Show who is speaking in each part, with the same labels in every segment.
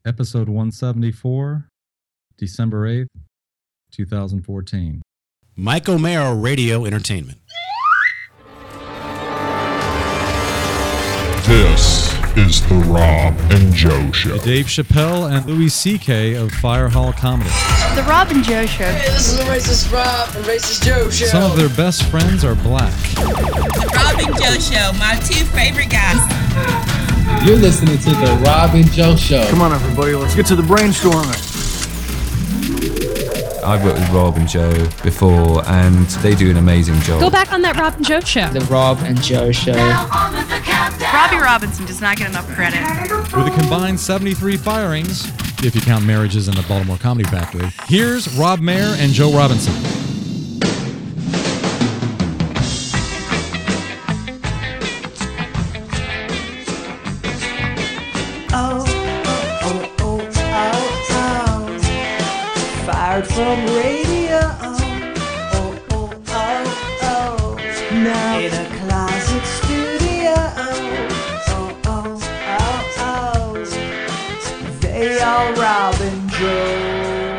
Speaker 1: Episode 174, December 8th, 2014.
Speaker 2: Mike O'Mara Radio Entertainment.
Speaker 3: This is the Rob and Joe Show.
Speaker 1: The Dave Chappelle and Louis C.K. of Fire Hall Comedy.
Speaker 4: The Rob and Joe Show.
Speaker 5: Hey, this is the Racist Rob and Racist Joe Show.
Speaker 1: Some of their best friends are black.
Speaker 6: The Rob and Joe Show, my two favorite guys.
Speaker 7: You're listening to the Rob and Joe Show.
Speaker 8: Come on, everybody, let's get to the brainstorming.
Speaker 9: I've worked with Rob and Joe before, and they do an amazing job.
Speaker 4: Go back on that Rob and Joe Show.
Speaker 7: The Rob and Joe Show.
Speaker 4: Robbie Robinson does not get enough credit.
Speaker 1: With a combined 73 firings, if you count marriages in the Baltimore Comedy Factory, here's Rob Mayer and Joe Robinson.
Speaker 10: From radio, now in a closet studio, they are Rob and Joe.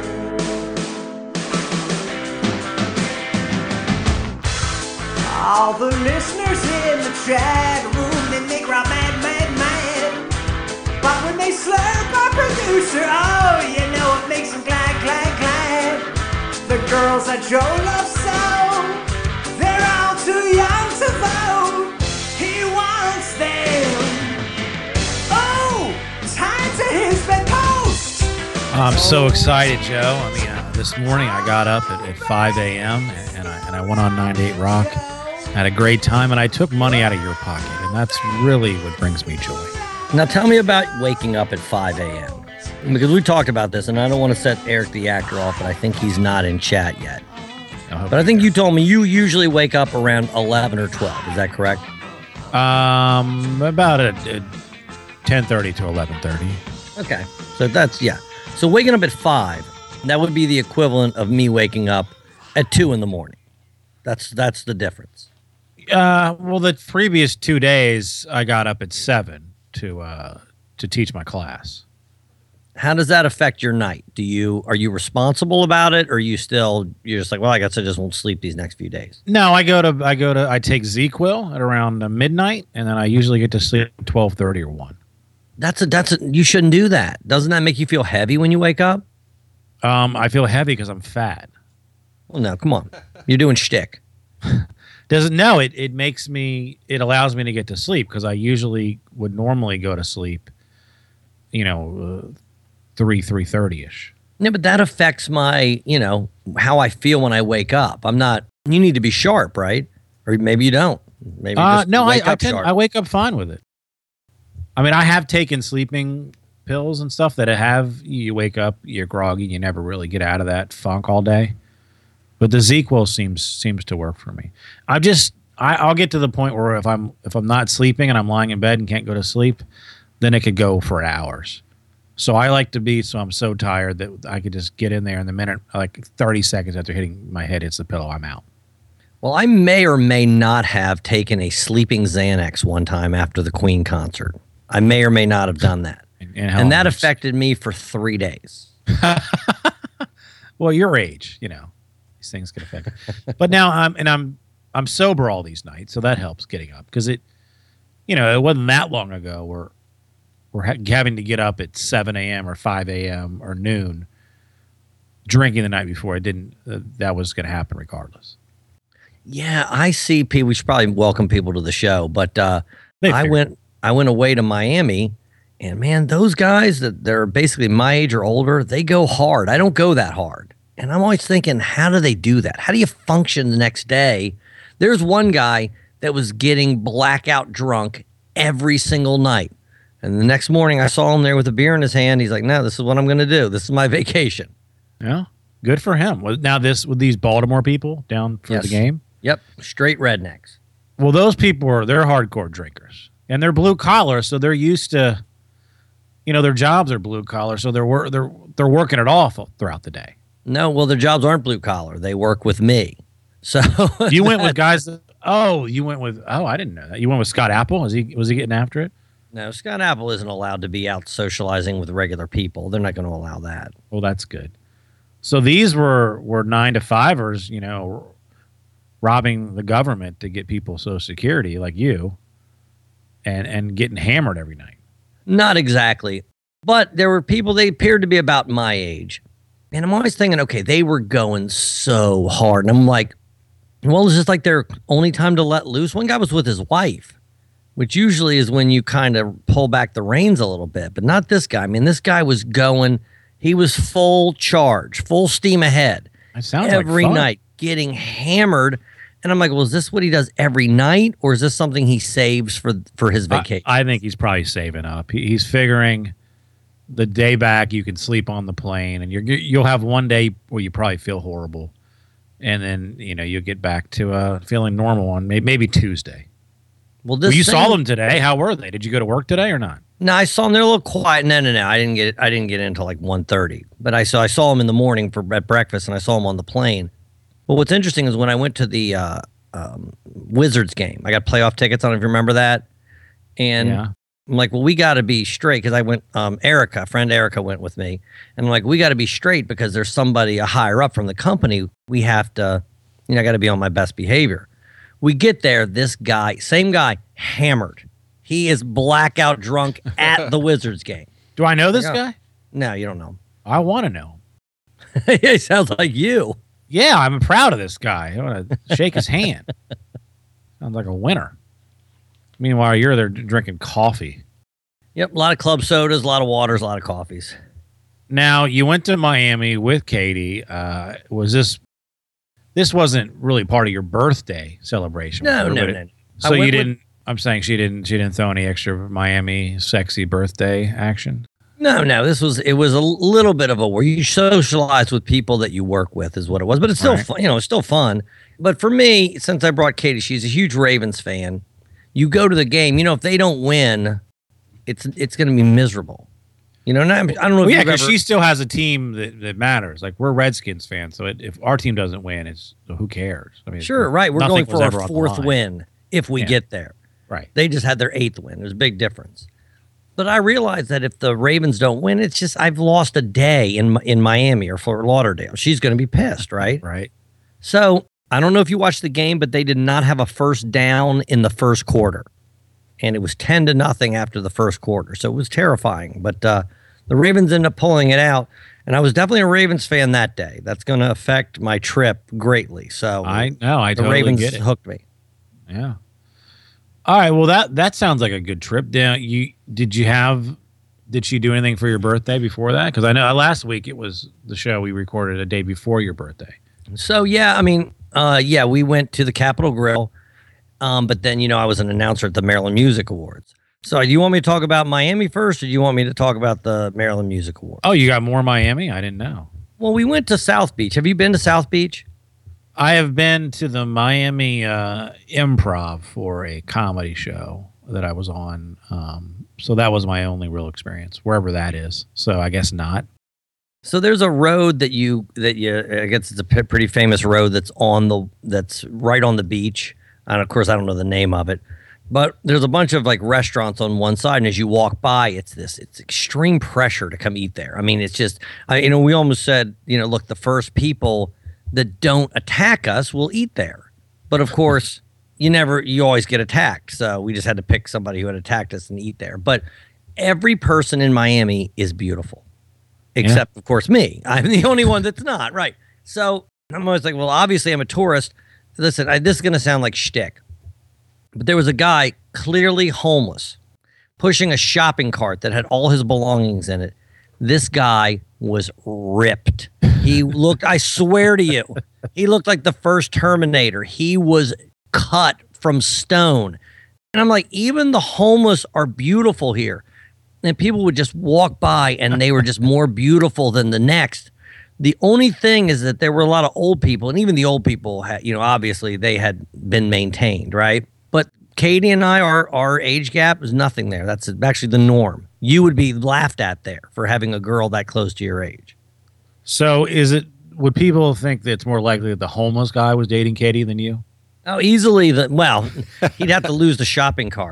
Speaker 10: All the listeners in the chat room, they make Rob mad, mad, mad. But when they slurp our producer, oh, you know it makes them glad, glad, glad. The girls that Joe loves so, they're all too young to vote. He wants them. Oh, time to his bedpost.
Speaker 8: I'm so excited, Joe. I mean, this morning I got up at 5 a.m. and I went on 98 Rock. Had a great time, and I took money out of your pocket, and that's really what brings me joy.
Speaker 11: Now tell me about waking up at 5 a.m. Because we talked about this, and I don't want to set Eric the actor off, but I think he's not in chat yet. But I think you told me you usually wake up around 11 or 12. Is that correct?
Speaker 8: About at 10:30 to 11:30.
Speaker 11: Okay, so that's, yeah. So waking up at 5, that would be the equivalent of me waking up at 2 in the morning. That's the difference.
Speaker 8: Well, the previous 2 days, I got up at 7 to teach my class.
Speaker 11: How does that affect your night? Are you responsible about it, or you're just like, well, I guess I just won't sleep these next few days?
Speaker 8: No, I take ZQuil at around midnight, and then I usually get to sleep at 12:30 or 1.
Speaker 11: You shouldn't do that. Doesn't that make you feel heavy when you wake up?
Speaker 8: I feel heavy because I'm fat.
Speaker 11: Well, no, come on. You're doing shtick.
Speaker 8: It allows me to get to sleep because I usually would normally go to sleep, 3:30ish.
Speaker 11: Yeah, but that affects my, how I feel when I wake up. You need to be sharp, right? Or maybe you don't. Maybe
Speaker 8: I wake up fine with it. I mean, I have taken sleeping pills and stuff you wake up, you're groggy, you never really get out of that funk all day. But the ZQuil seems to work for me. I'll get to the point where if I'm not sleeping and I'm lying in bed and can't go to sleep, then it could go for hours. So I like to be so I'm so tired that I could just get in there in the minute, like 30 seconds after hitting my head hits the pillow, I'm out.
Speaker 11: Well, I may or may not have taken a sleeping Xanax one time after the Queen concert. I may or may not have done that. And that affected me for 3 days.
Speaker 8: Well, your age, these things can affect me. But now I'm sober all these nights, so that helps getting up because it wasn't that long ago where we're having to get up at 7 a.m. or 5 a.m. or noon, drinking the night before. That was going to happen regardless.
Speaker 11: Yeah, I see people. We should probably welcome people to the show, but I went away to Miami, and man, those guys they're basically my age or older, they go hard. I don't go that hard. And I'm always thinking, how do they do that? How do you function the next day? There's one guy that was getting blackout drunk every single night. And the next morning, I saw him there with a beer in his hand. He's like, no, this is what I'm going to do. This is my vacation.
Speaker 8: Yeah, good for him. Now, with these Baltimore people down for the game?
Speaker 11: Yep, straight rednecks.
Speaker 8: Well, those people, they're hardcore drinkers. And they're blue collar, so they're used to, their jobs are blue collar, so they're working it off throughout the day.
Speaker 11: No, well, their jobs aren't blue collar. They work with me. So
Speaker 8: you went with guys that, I didn't know that. You went with Scott Apple? Was he getting after it?
Speaker 11: No, Scott Apple isn't allowed to be out socializing with regular people. They're not going to allow that.
Speaker 8: Well, that's good. So these were 9-to-5ers, you know, robbing the government to get people Social Security like you, and getting hammered every night.
Speaker 11: Not exactly. But there were people, they appeared to be about my age. And I'm always thinking, okay, they were going so hard. And I'm like, well, it's just like their only time to let loose. One guy was with his wife, which usually is when you kind of pull back the reins a little bit, but not this guy. I mean, this guy was going, he was full charge, full steam ahead.
Speaker 8: That sounds
Speaker 11: every
Speaker 8: like fun.
Speaker 11: night, getting hammered. And I'm like, well, is this what he does every night, or is this something he saves for his vacation?
Speaker 8: I think he's probably saving up. He's figuring the day back you can sleep on the plane, and you'll have one day where you probably feel horrible, and then you'll get back to feeling normal on maybe Tuesday.
Speaker 11: Well,
Speaker 8: you saw them today. How were they? Did you go to work today or not?
Speaker 11: No, I saw them. They're a little quiet. No. I didn't get in until like 1:30. But I saw them in the morning at breakfast, and I saw them on the plane. But what's interesting is when I went to the Wizards game, I got playoff tickets. I don't know if you remember that. And
Speaker 8: yeah.
Speaker 11: I'm like, well, we got to be straight because I went. Friend Erica went with me, and I'm like, we got to be straight because there's somebody higher up from the company. We have to, I got to be on my best behavior. We get there, this guy, same guy, hammered. He is blackout drunk at the Wizards game.
Speaker 8: Do I know this guy?
Speaker 11: No, you don't know him.
Speaker 8: I want to know.
Speaker 11: He sounds like you.
Speaker 8: Yeah, I'm proud of this guy. I want to shake his hand. Sounds like a winner. Meanwhile, you're there drinking coffee.
Speaker 11: Yep, a lot of club sodas, a lot of waters, a lot of coffees.
Speaker 8: Now, you went to Miami with Katie. Was this wasn't really part of your birthday celebration?
Speaker 11: No.
Speaker 8: So you didn't. I'm saying she didn't throw any extra Miami sexy birthday action.
Speaker 11: No. It was a little bit of where you socialize with people that you work with is what it was, but it's still fun. It's still fun. But for me, since I brought Katie, she's a huge Ravens fan. You go to the game. If they don't win, it's going to be miserable. I don't know.
Speaker 8: Because she still has a team that matters. Like we're Redskins fans, so if our team doesn't win, who cares? I mean,
Speaker 11: sure, right. We're going for our 4th win if we get there.
Speaker 8: Right.
Speaker 11: They just had their 8th win. There's a big difference. But I realize that if the Ravens don't win, it's just I've lost a day in Miami or Fort Lauderdale. She's going to be pissed, right?
Speaker 8: Right.
Speaker 11: So I don't know if you watched the game, but they did not have a first down in the first quarter. And it was 10-0 after the first quarter. So it was terrifying. But the Ravens ended up pulling it out. And I was definitely a Ravens fan that day. That's going to affect my trip greatly. So
Speaker 8: I totally
Speaker 11: Ravens
Speaker 8: get it.
Speaker 11: Hooked me.
Speaker 8: Yeah. All right. Well, that sounds like a good trip. Did she do anything for your birthday before that? Because I know last week it was the show we recorded a day before your birthday.
Speaker 11: So yeah, we went to the Capitol Grill. But then, I was an announcer at the Maryland Music Awards. So do you want me to talk about Miami first, or do you want me to talk about the Maryland Music Awards?
Speaker 8: Oh, you got more Miami? I didn't know.
Speaker 11: Well, we went to South Beach. Have you been to South Beach?
Speaker 8: I have been to the Miami Improv for a comedy show that I was on. So that was my only real experience, wherever that is. So I guess not.
Speaker 11: So there's a road that you I guess it's a pretty famous road that's right on the beach. And of course, I don't know the name of it, but there's a bunch of like restaurants on one side. And as you walk by, it's extreme pressure to come eat there. I mean, it's just, we almost said, look, the first people that don't attack us will eat there. But of course, you always get attacked. So we just had to pick somebody who had attacked us and eat there. But every person in Miami is beautiful, except of course me. I'm the only one that's not, right? So I'm always like, well, obviously I'm a tourist. Listen, this is going to sound like shtick, but there was a guy clearly homeless pushing a shopping cart that had all his belongings in it. This guy was ripped. He looked, I swear to you, he looked like the first Terminator. He was cut from stone. And I'm like, even the homeless are beautiful here. And people would just walk by and they were just more beautiful than the next. The only thing is that there were a lot of old people, and even the old people had, obviously they had been maintained, right? But Katie and I, our age gap is nothing there. That's actually the norm. You would be laughed at there for having a girl that close to your age.
Speaker 8: So would people think that it's more likely that the homeless guy was dating Katie than you?
Speaker 11: Oh, easily. He'd have to lose the shopping cart.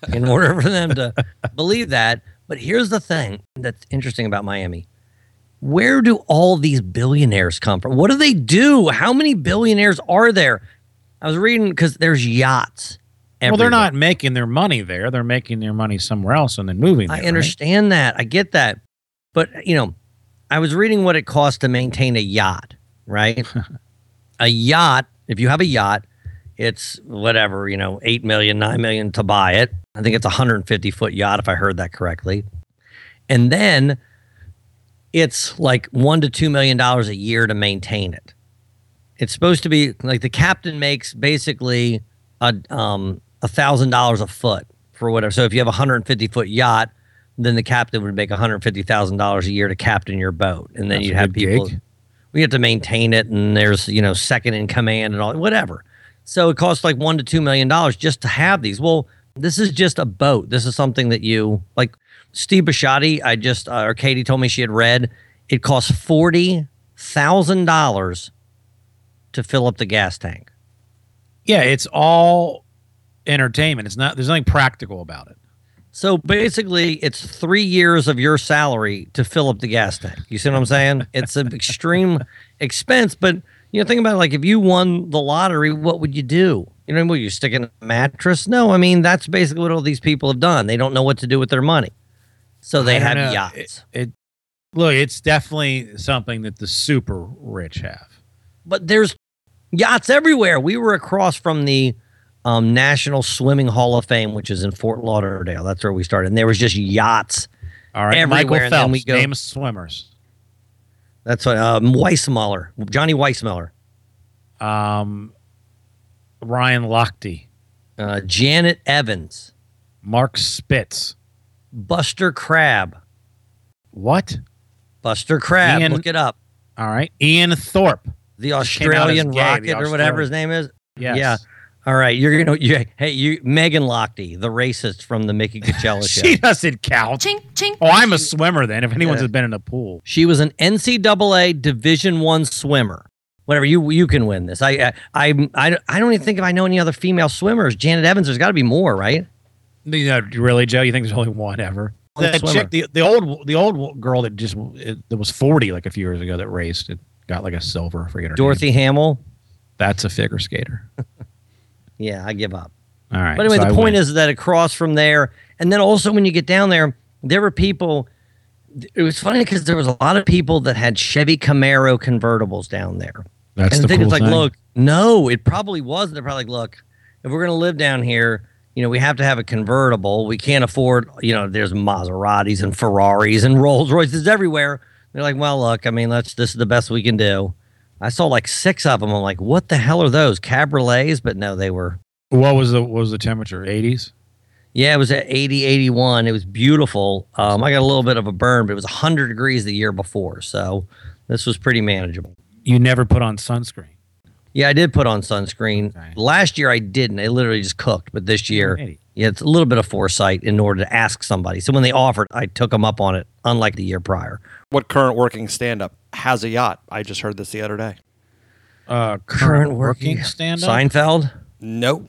Speaker 11: in order for them to believe that. But here's the thing that's interesting about Miami. Where do all these billionaires come from? What do they do? How many billionaires are there? I was reading because there's yachts everywhere.
Speaker 8: Well, they're not making their money there. They're making their money somewhere else and then moving there.
Speaker 11: I understand that. I get that. But, I was reading what it costs to maintain a yacht, right? A yacht, if you have a yacht, it's whatever, 8 million, 9 million to buy it. I think it's a 150-foot yacht, if I heard that correctly. And then it's like $1 to $2 million a year to maintain it. It's supposed to be like the captain makes basically $1,000 a foot for whatever. So if you have a 150-foot yacht, then the captain would make $150,000 a year to captain your boat, and then you'd have people. We have to maintain it, and there's second in command and all whatever. So it costs like $1 to $2 million just to have these. Well, this is just a boat. This is something that you like. Steve Bisciotti, or Katie told me she had read. It costs $40,000 to fill up the gas tank.
Speaker 8: Yeah, it's all entertainment. It's not. There's nothing practical about it.
Speaker 11: So basically, it's 3 years of your salary to fill up the gas tank. You see what I'm saying? It's an extreme expense, but think about it, like if you won the lottery, what would you do? Would you stick in a mattress? No, I mean, that's basically what all these people have done. They don't know what to do with their money. So they have yachts.
Speaker 8: Look, it's definitely something that the super rich have.
Speaker 11: But there's yachts everywhere. We were across from the National Swimming Hall of Fame, which is in Fort Lauderdale. That's where we started. And there was just yachts everywhere.
Speaker 8: Michael Phelps,
Speaker 11: and then we go,
Speaker 8: name swimmers.
Speaker 11: That's what Weissmuller, Johnny Weissmuller.
Speaker 8: Ryan Lochte.
Speaker 11: Janet Evans.
Speaker 8: Mark Spitz.
Speaker 11: Buster Crabbe.
Speaker 8: What?
Speaker 11: Buster Crabbe. Look it up.
Speaker 8: All right. Ian Thorpe.
Speaker 11: The Australian rocket or whatever his name is.
Speaker 8: Yes.
Speaker 11: Yeah. All right. Megan Lochte, the racist from the Mickey Coachella show.
Speaker 8: She doesn't count.
Speaker 4: Chink, chink.
Speaker 8: Oh, I'm a swimmer then, if anyone's been in a pool.
Speaker 11: She was an NCAA Division I swimmer. Whatever, you can win this. I don't even think if I know any other female swimmers. Janet Evans, there's got to be more, right?
Speaker 8: Really, Joe? You think there's only one ever? That chick, the old girl that was 40 like a few years ago that raced, it got like a silver. I forget her
Speaker 11: Dorothy
Speaker 8: name.
Speaker 11: Hamill.
Speaker 8: That's a figure skater.
Speaker 11: Yeah, I give up.
Speaker 8: All right.
Speaker 11: But anyway, the point is that across from there, and then also when you get down there, there were people. It was funny because there was a lot of people that had Chevy Camaro convertibles down there.
Speaker 8: That's
Speaker 11: and
Speaker 8: the
Speaker 11: thing
Speaker 8: cool
Speaker 11: is like,
Speaker 8: thing.
Speaker 11: look, no, it probably wasn't. They're probably like, look, if we're going to live down here, we have to have a convertible. We can't afford, there's Maseratis and Ferraris and Rolls Royces everywhere. They're like, well, look, I mean, this is the best we can do. I saw like 6 of them. I'm like, what the hell are those? Cabriolets? But no, they were.
Speaker 8: What was the temperature? 80s?
Speaker 11: Yeah, it was at 80, 81. It was beautiful. I got a little bit of a burn, but it was 100 degrees the year before. So this was pretty manageable.
Speaker 8: You never put on sunscreen?
Speaker 11: Yeah, I did put on sunscreen. Okay. Last year I didn't. I literally just cooked. But this year, it's a little bit of foresight in order to ask somebody. So when they offered, I took them up on it, unlike the year prior.
Speaker 12: What current working stand-up has a yacht? I just heard this the other day.
Speaker 8: Current working stand-up?
Speaker 11: Seinfeld?
Speaker 12: No.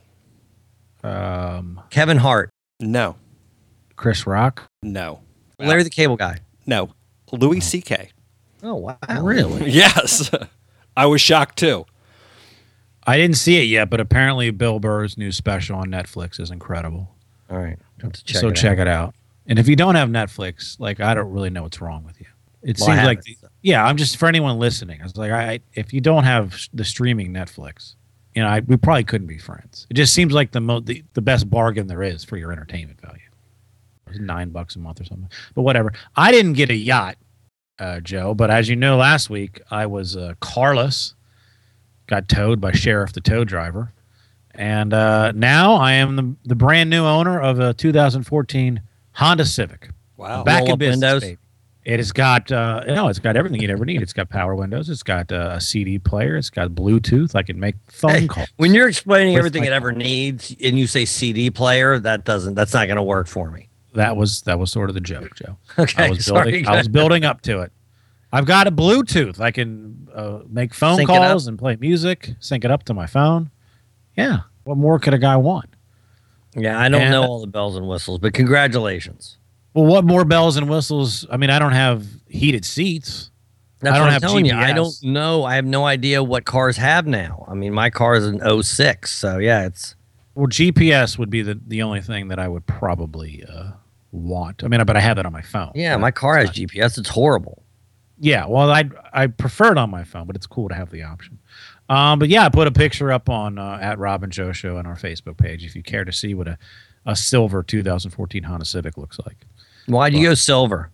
Speaker 11: Kevin Hart?
Speaker 12: No.
Speaker 8: Chris Rock?
Speaker 12: No.
Speaker 11: Larry the Cable Guy?
Speaker 12: No. Louis C.K.
Speaker 11: Oh, wow.
Speaker 8: Really?
Speaker 12: Yes. I was shocked, too.
Speaker 8: I didn't see it yet, but apparently Bill Burr's new special on Netflix is incredible.
Speaker 11: All right.
Speaker 8: Check it out. And if you don't have Netflix, I don't really know what's wrong with you. It seems like, I'm just, for anyone listening, I was like, if you don't have the streaming Netflix, we probably couldn't be friends. It just seems like the best bargain there is for your entertainment value. It was $9 a month or something, but whatever. I didn't get a yacht, Joe, but as you know, last week I was carless, got towed by Sheriff the tow driver, and now I am the brand new owner of a 2014 Honda Civic.
Speaker 12: Wow!
Speaker 11: Back in business.
Speaker 8: Baby. It has got it's got everything you'd ever need. It's got power windows. It's got a CD player. It's got Bluetooth. I can make phone calls.
Speaker 11: When you're explaining everything it ever needs, and you say CD player, that's not going to work for me.
Speaker 8: That was sort of the joke, Joe.
Speaker 11: Okay,
Speaker 8: I was building up to it. I've got a Bluetooth. I can make phone calls and play music, sync it up to my phone. Yeah. What more could a guy want?
Speaker 11: Yeah, I don't know all the bells and whistles, but congratulations.
Speaker 8: Well, what more bells and whistles? I mean, I don't have heated seats.
Speaker 11: That's
Speaker 8: I don't
Speaker 11: what I'm
Speaker 8: have
Speaker 11: telling
Speaker 8: GPS.
Speaker 11: you. I don't know. I have no idea what cars have now. I mean, my car is an 06, so yeah, it's...
Speaker 8: Well, GPS would be the only thing that I would probably want. I mean, but I have it on my phone.
Speaker 11: Yeah, my car has GPS. It's horrible.
Speaker 8: Yeah, well, I prefer it on my phone, but it's cool to have the option. But yeah, I put a picture up on at Rob and Joe Show on our Facebook page if you care to see what a silver 2014 Honda Civic looks like.
Speaker 11: Why'd you go silver?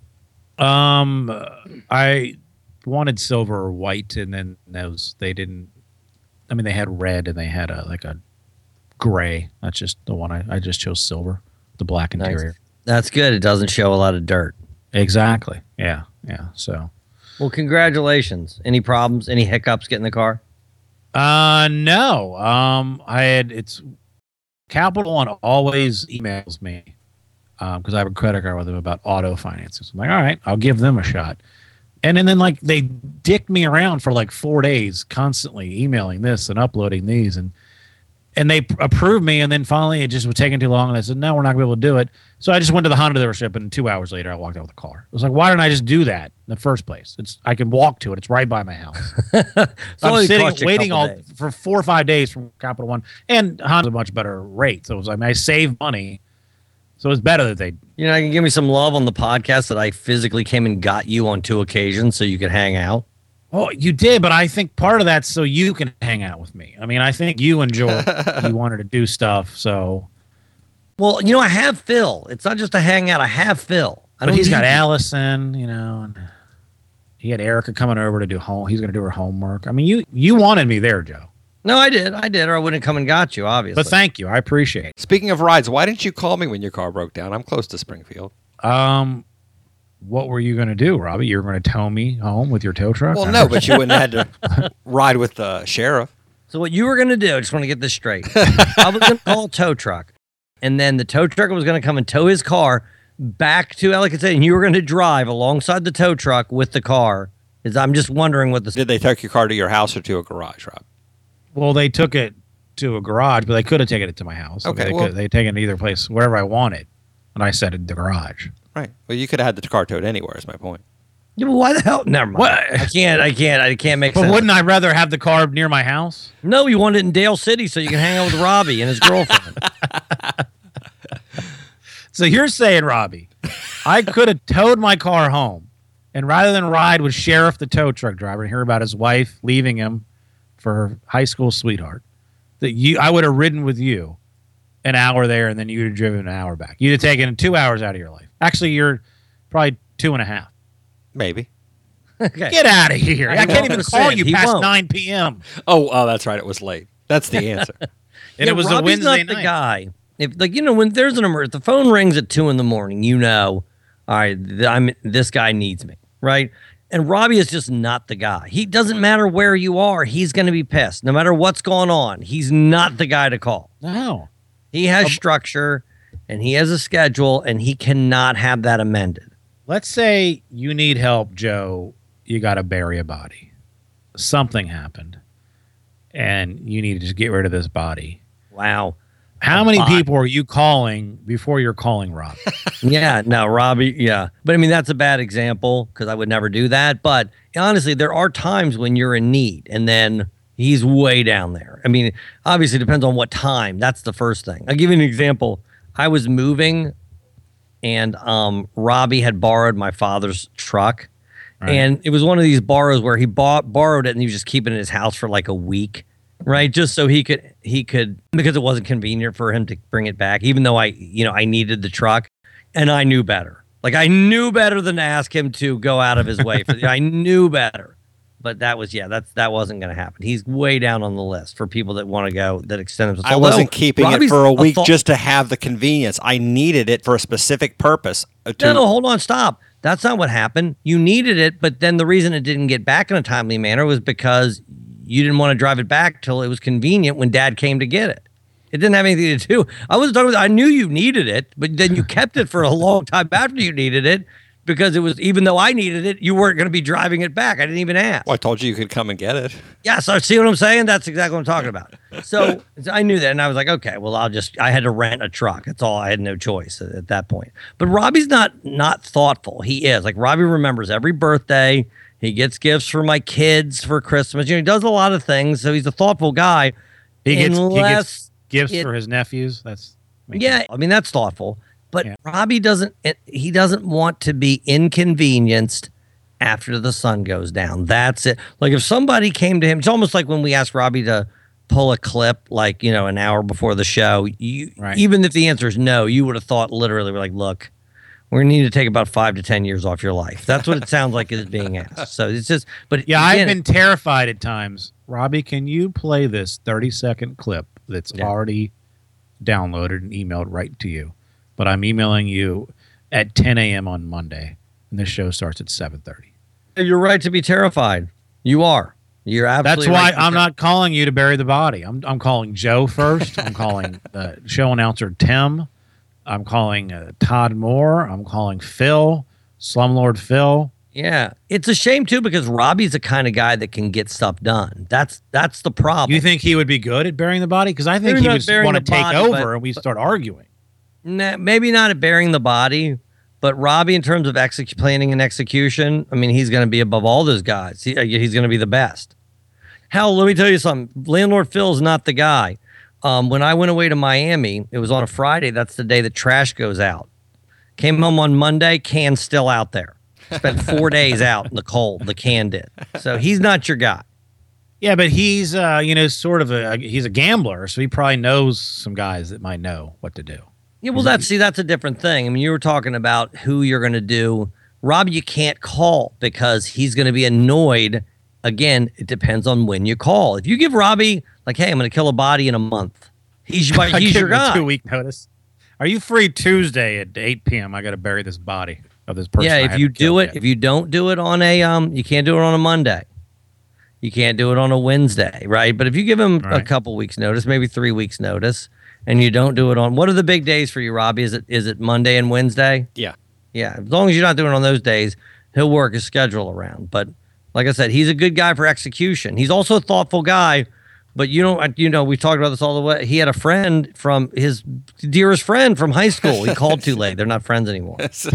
Speaker 8: I wanted silver or white, and then they didn't. I mean, they had red and they had a gray. That's just the one I just chose silver, the black interior.
Speaker 11: Nice. That's good. It doesn't show a lot of dirt.
Speaker 8: Exactly. Yeah. So.
Speaker 11: Well, congratulations. Any problems? Any hiccups getting the car?
Speaker 8: No. It's Capital One always emails me because I have a credit card with them about auto financing. So I'm like, all right, I'll give them a shot. And then like they dicked me around for like 4 days, constantly emailing this and uploading these, and they approved me, and then finally it just was taking too long, and I said, no, we're not going to be able to do it. So I just went to the Honda dealership, and 2 hours later I walked out with the car. It was like, why didn't I just do that in the first place? I can walk to it. It's right by my house. I'm sitting waiting for 4 or 5 days from Capital One, and Honda's a much better rate. So it was like, I saved money. So it's better that they...
Speaker 11: You know, I can give me some love on the podcast that I physically came and got you on 2 occasions so you could hang out.
Speaker 8: Oh, you did, but I think part of that's so you can hang out with me. I mean, I think you enjoy you wanted to do stuff, so...
Speaker 11: Well, you know, I have Phil. It's not just a hangout. I have Phil.
Speaker 8: But he's got Allison, you know, and he had Erica coming over to do he's going to do her homework. I mean, you wanted me there, Joe.
Speaker 11: No, I did, or I wouldn't have come and got you, obviously.
Speaker 8: But thank you. I appreciate it.
Speaker 12: Speaking of rides, why didn't you call me when your car broke down? I'm close to Springfield.
Speaker 8: What were you going to do, Robbie? You were going to tow me home with your tow truck?
Speaker 12: Well, no, but you wouldn't have had to ride with the sheriff.
Speaker 11: So what you were going to do, I just want to get this straight. I was going to call a tow truck, and then the tow truck was going to come and tow his car back to Ellicott City, and you were going to drive alongside the tow truck with the car. I'm just wondering what the...
Speaker 12: Did they take your car to your house or to a garage, Rob?
Speaker 8: Well, they took it to a garage, but they could have taken it to my house.
Speaker 12: Okay,
Speaker 8: they taken it either place, wherever I wanted, and I said in the garage.
Speaker 12: Right. Well, you could have had the car towed anywhere. Is my point.
Speaker 11: Yeah, but why the hell? Never mind.
Speaker 8: What?
Speaker 11: I can't make sense.
Speaker 8: But wouldn't I rather have the car near my house?
Speaker 11: No, you want it in Dale City so you can hang out with Robbie and his girlfriend.
Speaker 8: So you're saying, Robbie, I could have towed my car home, and rather than ride with Sheriff, the tow truck driver, and hear about his wife leaving him for her high school sweetheart, I would have ridden with you an hour there, and then you'd have driven an hour back. You'd have taken 2 hours out of your life. Actually, you're probably 2.5.
Speaker 12: Maybe.
Speaker 11: Okay.
Speaker 8: Get out of here. I can't even call you past 9 p.m.
Speaker 12: Oh, that's right. It was late. That's the answer.
Speaker 8: And it was
Speaker 11: Robbie's
Speaker 8: a Wednesday
Speaker 11: not
Speaker 8: night.
Speaker 11: The guy. If when there's an emergency, the phone rings at 2 a.m, you know, all right, this guy needs me, right? And Robbie is just not the guy. He doesn't matter where you are. He's going to be pissed. No matter what's going on, he's not the guy to call.
Speaker 8: No.
Speaker 11: He has structure, and he has a schedule, and he cannot have that amended.
Speaker 8: Let's say you need help, Joe. You got to bury a body. Something happened, and you need to just get rid of this body.
Speaker 11: Wow.
Speaker 8: How many people are you calling before you're calling Rob?
Speaker 11: Yeah, no, Robbie, yeah. But I mean, that's a bad example because I would never do that. But honestly, there are times when you're in need, and then he's way down there. I mean, obviously, it depends on what time. That's the first thing. I'll give you an example. I was moving, and Robbie had borrowed my father's truck. Right. And it was one of these borrows where he borrowed it, and he was just keeping it in his house for like a week. Right, just so he could because it wasn't convenient for him to bring it back, even though I needed the truck, and I knew better. Like I knew better than to ask him to go out of his way. I knew better, but that wasn't going to happen. He's way down on the list for people that want to go that extend themselves.
Speaker 12: I wasn't keeping it for a week just to have the convenience. I needed it for a specific purpose.
Speaker 11: No, hold on, stop. That's not what happened. You needed it, but then the reason it didn't get back in a timely manner was because you didn't want to drive it back till it was convenient when Dad came to get it. It didn't have anything to do. I knew you needed it, but then you kept it for a long time after you needed it because it was, even though I needed it, you weren't going to be driving it back. I didn't even ask.
Speaker 12: Well, I told you could come and get it.
Speaker 11: Yeah, so see what I'm saying? That's exactly what I'm talking about. So I knew that, and I was like, okay, well, I had to rent a truck. That's all. I had no choice at that point. But Robbie's not thoughtful. He is. Like, Robbie remembers every birthday. He gets gifts for my kids for Christmas. You know, he does a lot of things, so he's a thoughtful guy.
Speaker 8: He gets gifts for his nephews.
Speaker 11: I mean, that's thoughtful. But Robbie doesn't want to be inconvenienced after the sun goes down. That's it. Like, if somebody came to him, it's almost like when we asked Robbie to pull a clip, like, you know, an hour before the show. Even if the answer is no, you would have thought literally, we're like, look, we're going to need to take about 5 to 10 years off your life. That's what it sounds like is being asked. So it's just, but
Speaker 8: yeah, I've been terrified at times. Robbie, can you play this 30-second clip that's already downloaded and emailed right to you? But I'm emailing you at 10 a.m. on Monday, and this show starts at 7:30.
Speaker 11: You're right to be terrified. You are. You're absolutely
Speaker 8: That's why
Speaker 11: right
Speaker 8: I'm not calling you to bury the body. I'm calling Joe first. I'm calling show announcer Tim. I'm calling Todd Moore. I'm calling Phil, Slumlord Phil.
Speaker 11: Yeah. It's a shame, too, because Robbie's the kind of guy that can get stuff done. That's the problem.
Speaker 8: You think he would be good at burying the body? Because I think he would want to take over and we start arguing.
Speaker 11: Nah, maybe not at burying the body, but Robbie, in terms of planning and execution, I mean, he's going to be above all those guys. He's going to be the best. Hell, let me tell you something. Landlord Phil's not the guy. When I went away to Miami, it was on a Friday. That's the day that trash goes out. Came home on Monday, can still out there. Spent 4 days out in the cold. The can did. So he's not your guy.
Speaker 8: Yeah, but he's sort of he's a gambler, so he probably knows some guys that might know what to do.
Speaker 11: Yeah, well, that's a different thing. I mean, you were talking about who you're going to do. Robbie, you can't call because he's going to be annoyed. Again, it depends on when you call. If you give Robbie, like, hey, I'm going to kill a body in a month, he's your guy.
Speaker 8: 2-week notice. Are you free Tuesday at 8 p.m.? I got to bury this body of this person.
Speaker 11: Yeah, if you don't do it on you can't do it on a Monday. You can't do it on a Wednesday, right? But if you give him a couple weeks notice, maybe 3 weeks notice, and you don't do it on, what are the big days for you, Robbie? Is it Monday and Wednesday?
Speaker 12: Yeah.
Speaker 11: Yeah. As long as you're not doing it on those days, he'll work his schedule around. But like I said, he's a good guy for execution. He's also a thoughtful guy, but we've talked about this all the way. He had a friend from his dearest friend from high school. He called too late. They're not friends anymore.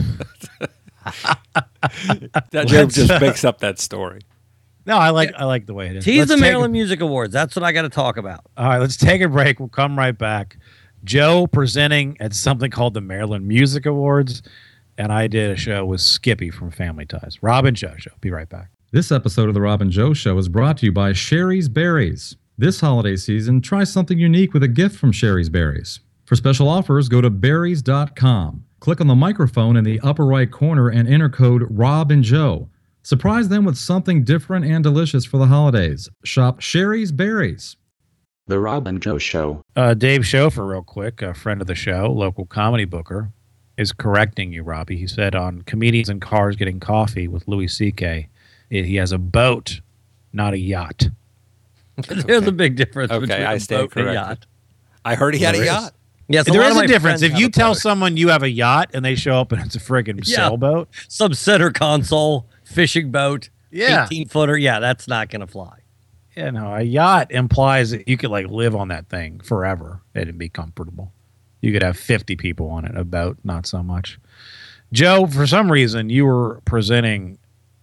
Speaker 12: That joke just makes up that story.
Speaker 8: No, I like the way it is.
Speaker 11: He's the Maryland Music Awards. That's what I got to talk about.
Speaker 8: All right, let's take a break. We'll come right back. Joe presenting at something called the Maryland Music Awards, and I did a show with Skippy from Family Ties. Rob and Joe Show. Be right back.
Speaker 1: This episode of the Rob and Joe Show is brought to you by Sherry's Berries. This holiday season, try something unique with a gift from Sherry's Berries. For special offers, go to berries.com. Click on the microphone in the upper right corner and enter code Rob and Joe. Surprise them with something different and delicious for the holidays. Shop Sherry's Berries.
Speaker 13: The Rob and Joe Show.
Speaker 8: Dave Schofer, real quick, a friend of the show, local comedy booker, is correcting you, Robbie. He said on Comedians in Cars Getting Coffee with Louis C.K., he has a boat, not a yacht.
Speaker 11: There's a big difference between
Speaker 12: I
Speaker 11: a boat and a yacht.
Speaker 12: I heard he had a yacht.
Speaker 11: Yes,
Speaker 8: there is a difference. If you tell someone you have a yacht and they show up and it's a friggin' sailboat.
Speaker 11: Some center console, fishing boat, 18-footer. Yeah, that's not going to fly.
Speaker 8: Yeah, no, a yacht implies that you could live on that thing forever. It'd be comfortable. You could have 50 people on it. A boat, not so much. Joe, for some reason, you were presenting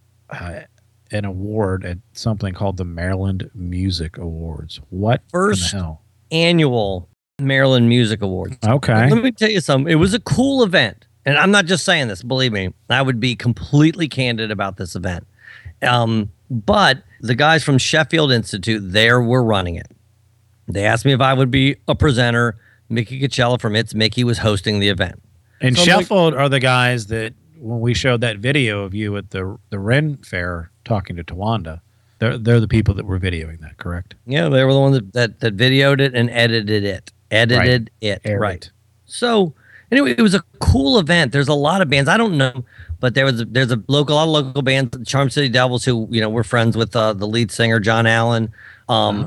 Speaker 8: an award at something called the Maryland Music Awards. What
Speaker 11: First
Speaker 8: the hell?
Speaker 11: Annual Maryland Music Awards.
Speaker 8: Okay.
Speaker 11: Let me tell you something. It was a cool event. And I'm not just saying this. Believe me, I would be completely candid about this event. But the guys from Sheffield Institute there were running it. They asked me if I would be a presenter. Mickey Coachella from It's Mickey was hosting the event.
Speaker 8: And so Sheffield are the guys that, when we showed that video of you at the Ren Fair talking to Tawanda, they're the people that were videoing that, correct?
Speaker 11: Yeah, they were the ones that videoed it and edited it. Right. So anyway, it was a cool event. There's a lot of bands. I don't know, but there's a lot of local bands, Charm City Devils, who we're friends with the lead singer John Allen.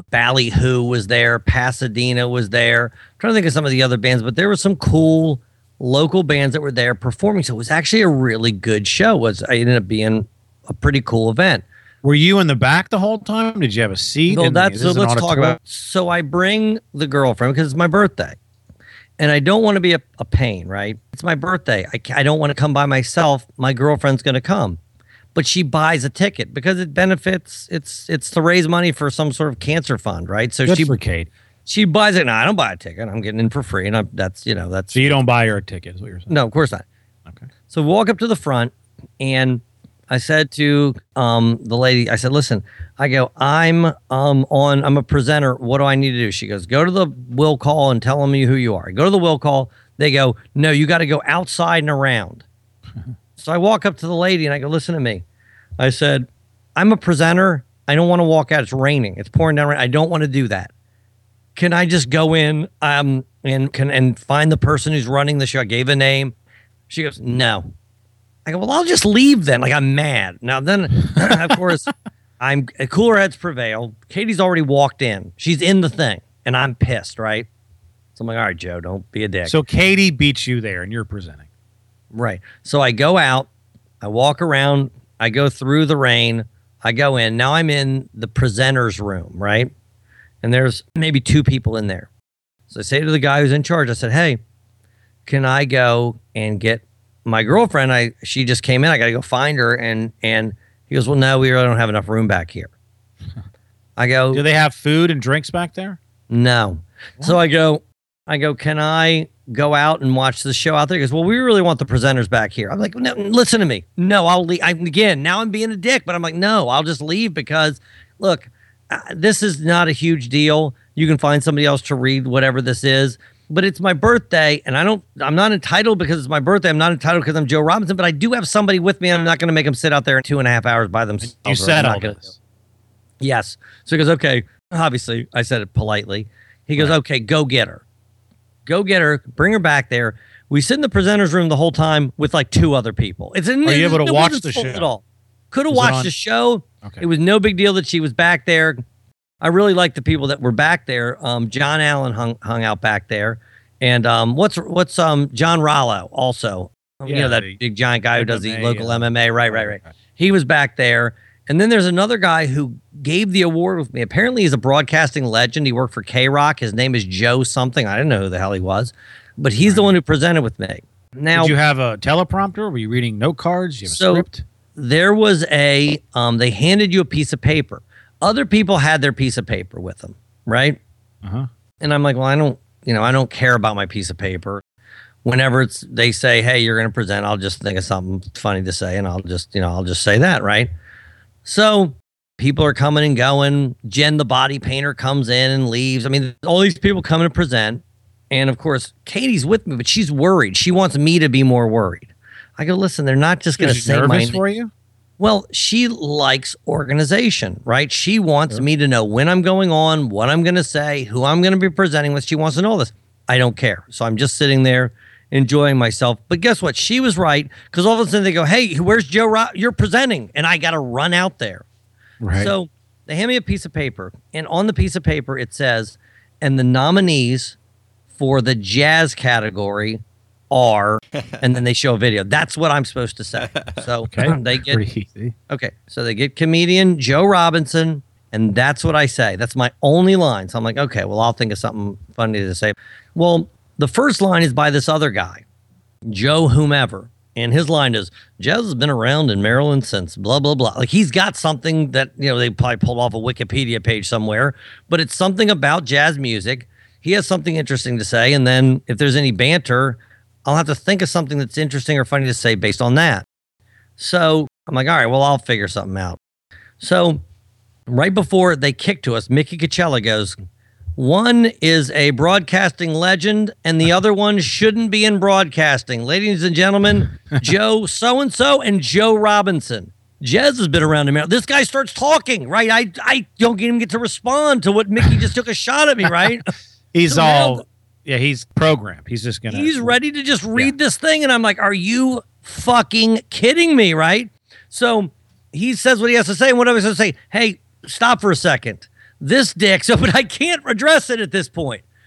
Speaker 11: Ballyhoo was there. Pasadena was there. I'm trying to think of some of the other bands, but there were some cool local bands that were there performing. So it was actually a really good show. I ended up being a pretty cool event.
Speaker 8: Were you in the back the whole time? Did you have a seat?
Speaker 11: Well, let's talk about. So I bring the girlfriend because it's my birthday, and I don't want to be a pain, right? It's my birthday. I don't want to come by myself. My girlfriend's going to come, but she buys a ticket because it benefits. It's to raise money for some sort of cancer fund, right? So
Speaker 8: Good for Kate.
Speaker 11: She buys it. No, I don't buy a ticket. I'm getting in for free, and that's.
Speaker 8: So you don't buy her a ticket, is what you're saying?
Speaker 11: No, of course not.
Speaker 8: Okay.
Speaker 11: So we walk up to the front, and I said to the lady, I said, listen, I go, I'm a presenter. What do I need to do? She goes, go to the will call and tell them who you are. I go to the will call. They go, no, you got to go outside and around. So I walk up to the lady and I go, listen to me. I said, I'm a presenter. I don't want to walk out. It's raining. It's pouring down rain. I don't want to do that. Can I just go in and find the person who's running the show? I gave a name. She goes, no. I go, well, I'll just leave then. Like, I'm mad. Now, then, of course, cooler heads prevail. Katie's already walked in. She's in the thing, and I'm pissed, right? So I'm like, all right, Joe, don't be a dick.
Speaker 8: So Katie beats you there, and you're presenting.
Speaker 11: Right. So I go out. I walk around. I go through the rain. I go in. Now I'm in the presenter's room, right? And there's maybe 2 people in there. So I say to the guy who's in charge, I said, hey, can I go and get my girlfriend? She just came in. I got to go find her. And he goes, well, no, we really don't have enough room back here. I go,
Speaker 8: do they have food and drinks back there?
Speaker 11: No. What? So I go, can I go out and watch the show out there? He goes, well, we really want the presenters back here. I'm like, no, listen to me. No, I'll leave. Now I'm being a dick, but I'm like, no, I'll just leave because, look, this is not a huge deal. You can find somebody else to read whatever this is. But it's my birthday, and I'm not entitled because it's my birthday. I'm not entitled because I'm Joe Robinson, but I do have somebody with me. And I'm not going to make them sit out there in 2.5 hours by themselves.
Speaker 8: You said all this.
Speaker 11: Yes. So he goes, okay. Obviously, I said it politely. He goes, okay, go get her. Go get her. Bring her back there. We sit in the presenter's room the whole time with like 2 other people. Are
Speaker 8: you able to watch the show?
Speaker 11: At all. Could have watched the show.
Speaker 8: Okay.
Speaker 11: It was no big deal that she was back there. I really like the people that were back there. John Allen hung out back there, and what's John Rollo also. That big giant guy who does the local MMA. Right. He was back there, and then there's another guy who gave the award with me. Apparently, he's a broadcasting legend. He worked for K-Rock. His name is Joe something. I didn't know who the hell he was, but he's the one who presented with me. Now,
Speaker 8: did you have a teleprompter? Were you reading note cards? Did you have a script?
Speaker 11: There was they handed you a piece of paper. Other people had their piece of paper with them, right?
Speaker 8: Uh-huh.
Speaker 11: And I'm like, well, I don't care about my piece of paper. Whenever they say, hey, you're going to present, I'll just think of something funny to say, and I'll just say that, right? So people are coming and going. Jen, the body painter, comes in and leaves. I mean, all these people coming to present. And of course, Katie's with me, but she's worried. She wants me to be more worried. I go, listen, they're not just going to say my name.
Speaker 8: For you?
Speaker 11: Well, she likes organization, right? She wants me to know when I'm going on, what I'm going to say, who I'm going to be presenting with. She wants to know this. I don't care. So I'm just sitting there enjoying myself. But guess what? She was right, because all of a sudden they go, hey, where's Joe? You're presenting. And I got to run out there.
Speaker 8: Right.
Speaker 11: So they hand me a piece of paper. And on the piece of paper, it says, and the nominees for the jazz category are, and then they show a video. That's what I'm supposed to say. So they get comedian Joe Robinson, and that's what I say. That's my only line. So I'm like, okay, well, I'll think of something funny to say. Well, the first line is by this other guy, Joe whomever, and his line is, jazz has been around in Maryland since blah, blah, blah. Like, he's got something that, they probably pulled off a Wikipedia page somewhere, but it's something about jazz music. He has something interesting to say, and then if there's any banter, I'll have to think of something that's interesting or funny to say based on that. So I'm like, all right, well, I'll figure something out. So right before they kick to us, Mickey Coachella goes, one is a broadcasting legend and the other one shouldn't be in broadcasting. Ladies and gentlemen, Joe so-and-so and Joe Robinson. Jez has been around a minute. This guy starts talking, right? I don't even get to respond to what Mickey just took a shot at me, right?
Speaker 8: He's he's programmed. He's just gonna.
Speaker 11: He's ready to just read this thing, and I'm like, "Are you fucking kidding me?" Right? So he says what he has to say, and what I was going to say. Hey, stop for a second. This dick. So, but I can't address it at this point.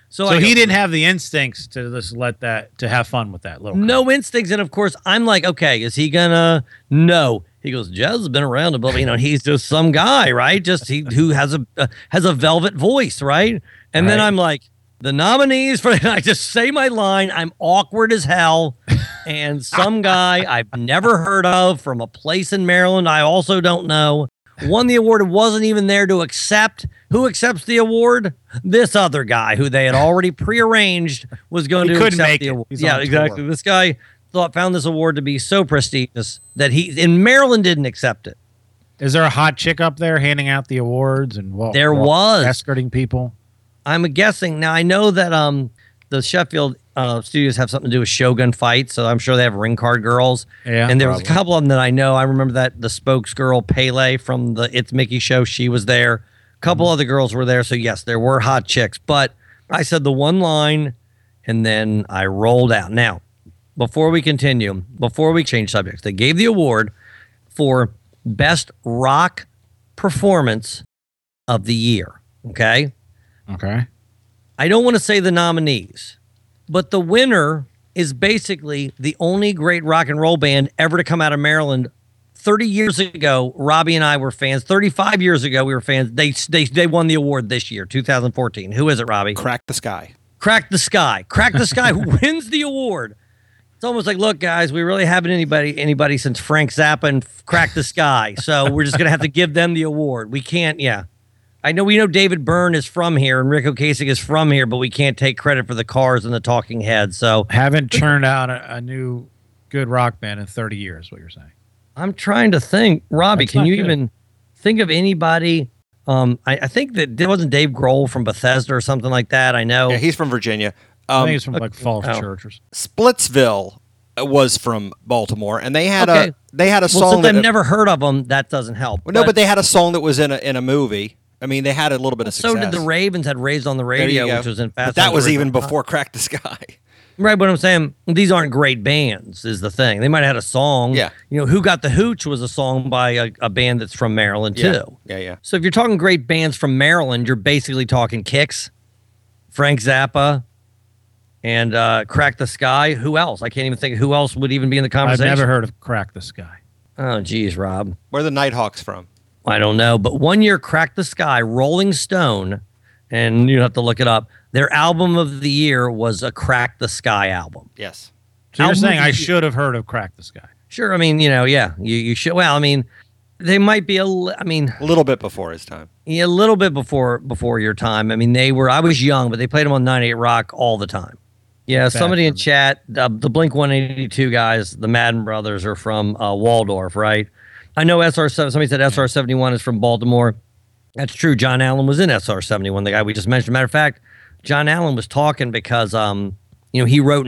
Speaker 8: So he didn't have the instincts to just to have fun with that little.
Speaker 11: No instincts, and of course I'm like, okay, is he gonna? No. He goes, Jez has been around a bit, and he's just some guy, right? Who has a velvet voice, right? And then I'm like, the nominees for, I just say my line. I'm awkward as hell, and some guy I've never heard of from a place in Maryland I also don't know won the award and wasn't even there to accept. Who accepts the award? This other guy who they had already prearranged was going to accept the award. Yeah, exactly. This guy found this award to be so prestigious that he in Maryland didn't accept it.
Speaker 8: Is there a hot chick up there handing out the awards and
Speaker 11: there was
Speaker 8: escorting people?
Speaker 11: I'm guessing. Now I know that the Sheffield studios have something to do with Shogun fights, so I'm sure they have ring card girls.
Speaker 8: Yeah,
Speaker 11: and there was a couple of them that I know. I remember that the spokesgirl Pele from the It's Mickey show, she was there. A couple other girls were there, so yes, there were hot chicks. But I said the one line, and then I rolled out. Now, before we continue, before we change subjects, they gave the award for Best Rock Performance of the Year. Okay?
Speaker 8: Okay.
Speaker 11: I don't want to say the nominees, but the winner is basically the only great rock and roll band ever to come out of Maryland. 30 years ago, Robbie and I were fans. 35 years ago, we were fans. They won the award this year, 2014. Who is it, Robbie?
Speaker 12: Crack the Sky.
Speaker 11: Crack the Sky. Crack the Sky wins the award. It's almost like, look, guys, we really haven't anybody since Frank Zappa and Crack the Sky. So we're just going to have to give them the award. We can't, I know we know David Byrne is from here and Rick Ocasek is from here, but we can't take credit for the Cars and the Talking Heads. So
Speaker 8: haven't churned out a new good rock band in 30 years, what you're saying.
Speaker 11: I'm trying to think. Robbie, can you even think of anybody? I think that it wasn't Dave Grohl from Bethesda or something like that. I know.
Speaker 12: Yeah, he's from Virginia.
Speaker 8: I think he's from like Falls Church or something.
Speaker 12: Splitsville was from Baltimore, and they had a song.
Speaker 11: Since I've never heard of them, that doesn't help.
Speaker 12: Well, no, but they had a song that was in a movie. I mean, they had a little bit of success.
Speaker 11: So did the Ravens had Raised on the Radio, which was in Fast.
Speaker 12: But that was even before Crack the Sky.
Speaker 11: Right, but I'm saying these aren't great bands is the thing. They might have had a song.
Speaker 12: Yeah.
Speaker 11: Who Got the Hooch was a song by a band that's from Maryland too.
Speaker 12: Yeah.
Speaker 11: So if you're talking great bands from Maryland, you're basically talking Kix, Frank Zappa, and Crack the Sky. Who else? I can't even think of who else would even be in the conversation.
Speaker 8: I've never heard of Crack the Sky.
Speaker 11: Oh, geez, Rob.
Speaker 12: Where are the Nighthawks from?
Speaker 11: I don't know, but one year, Crack the Sky, Rolling Stone, and you have to look it up. Their album of the year was a Crack the Sky album.
Speaker 12: Yes.
Speaker 8: So you're saying I should have heard of Crack the Sky?
Speaker 11: Sure. I mean, you should. Well, I mean, they might be a
Speaker 12: little bit before his time.
Speaker 11: Yeah, a little bit before your time. I mean, I was young, but they played them on 98 Rock all the time. Yeah, somebody in chat, the Blink 182 guys, the Madden brothers are from Waldorf, right? I know somebody said SR-71 is from Baltimore. That's true. John Allen was in SR-71, the guy we just mentioned. Matter of fact, John Allen was talking because he co-wrote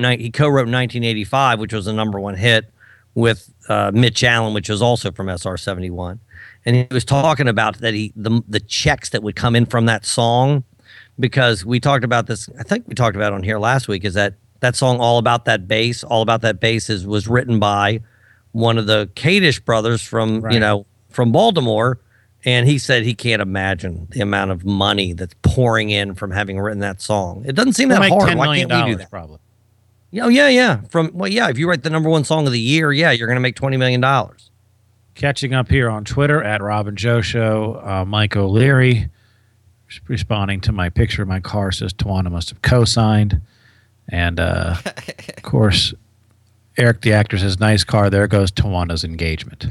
Speaker 11: 1985, which was a #1 hit with Mitch Allen, which was also from SR-71. And he was talking about that the checks that would come in from that song, because we talked about this, I think we talked about it on here last week, is that song All About That Bass was written by one of the Kadish brothers from from Baltimore, and he said he can't imagine the amount of money that's pouring in from having written that song. It doesn't seem that hard. Why can't we do that?
Speaker 8: Probably.
Speaker 11: Yeah, if you write the #1 song of the year, you're going to make $20 million.
Speaker 8: Catching up here on Twitter at Rob and Joe Show, Mike O'Leary responding to my picture of my car, says Tawana must have co-signed, and of course. Eric the actor says, nice car. There goes Tawana's engagement.